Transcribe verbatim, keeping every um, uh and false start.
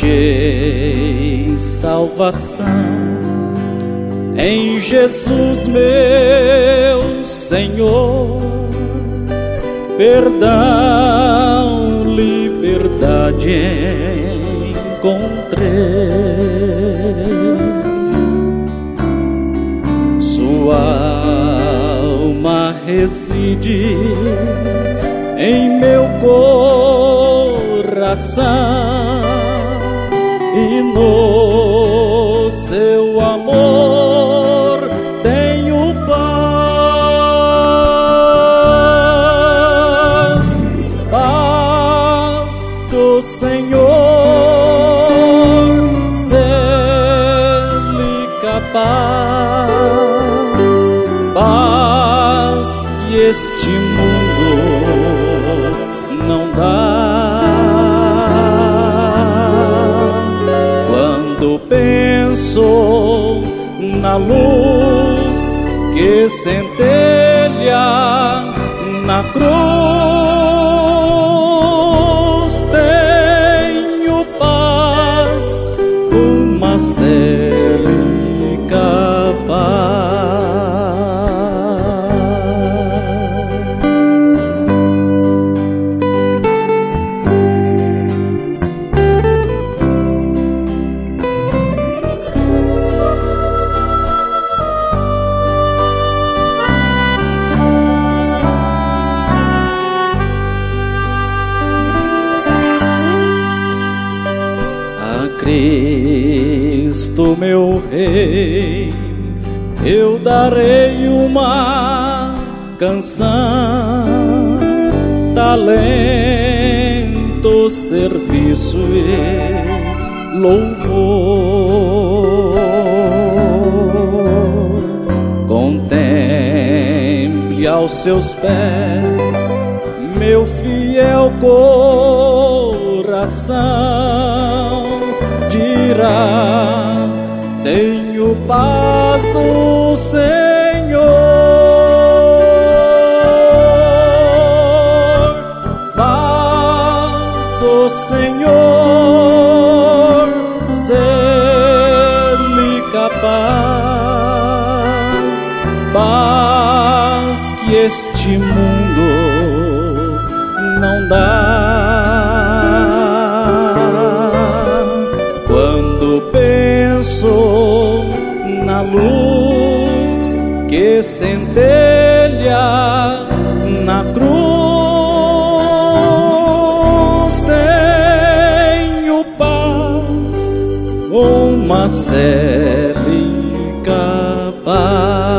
Achei salvação em Jesus meu Senhor, perdão, liberdade encontrei. Sua alma reside em meu coração, e no seu amor tenho paz, paz do Senhor, ser-lhe capaz, paz que este mundo não dá. Quando penso na luz que centelha na cruz, tenho paz, uma ser-lhe capaz. Cristo meu Rei, eu darei uma canção, talento, serviço e louvor. Contemple aos seus pés meu fiel coração, dirá: tenho paz do Senhor, paz do Senhor, ser-lhe capaz, paz que este mundo não dá. Penso na luz que centelha na cruz, tenho paz, uma ser-lhe capaz.